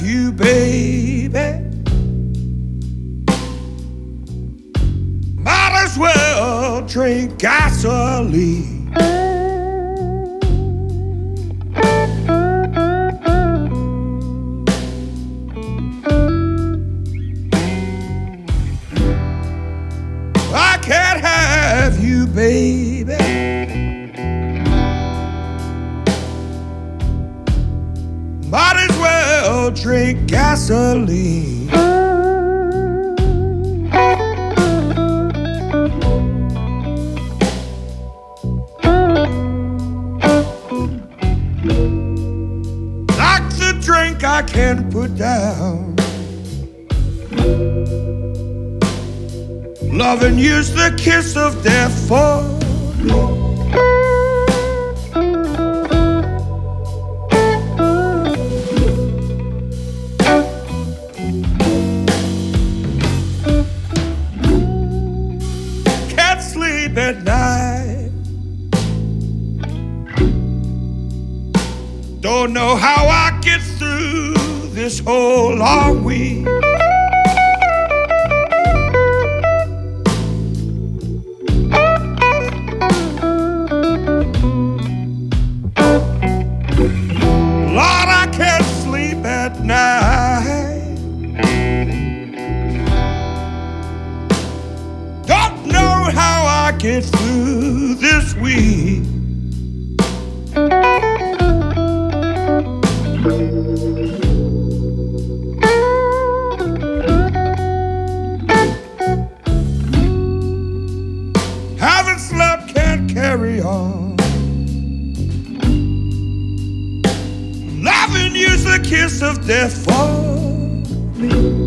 you, baby. Might as well drink gasoline. I can't have you, baby. Might as well drink gasoline. Like the drink I can't put down. Loving you's the kiss of death for me. Can't sleep at night. Don't know how I get through this whole long week. Lord, I can't sleep at night. Don't know how I get through this week. Haven't slept, can't carry on. Loving you's the kiss of death for me.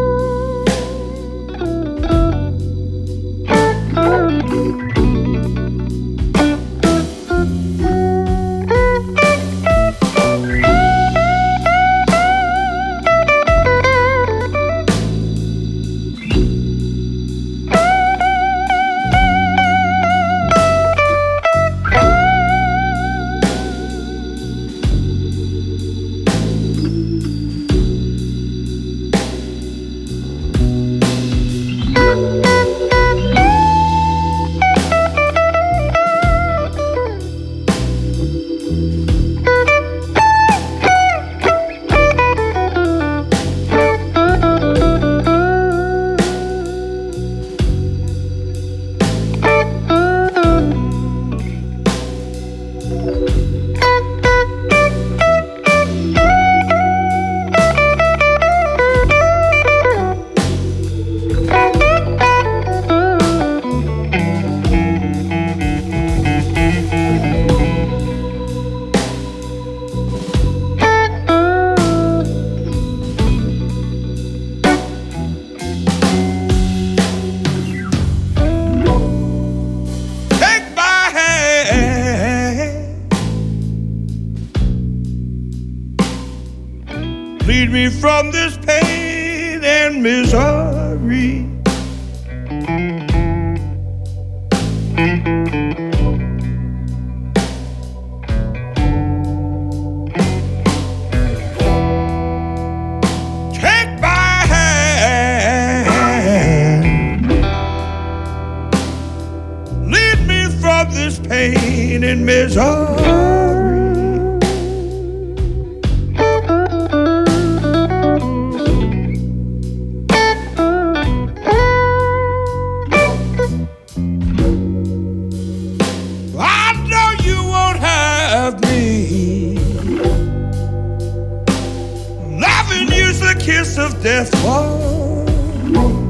Lead me from this pain and misery. Take my hand. Lead me from this pain and misery. Loving you's the kiss of death for me.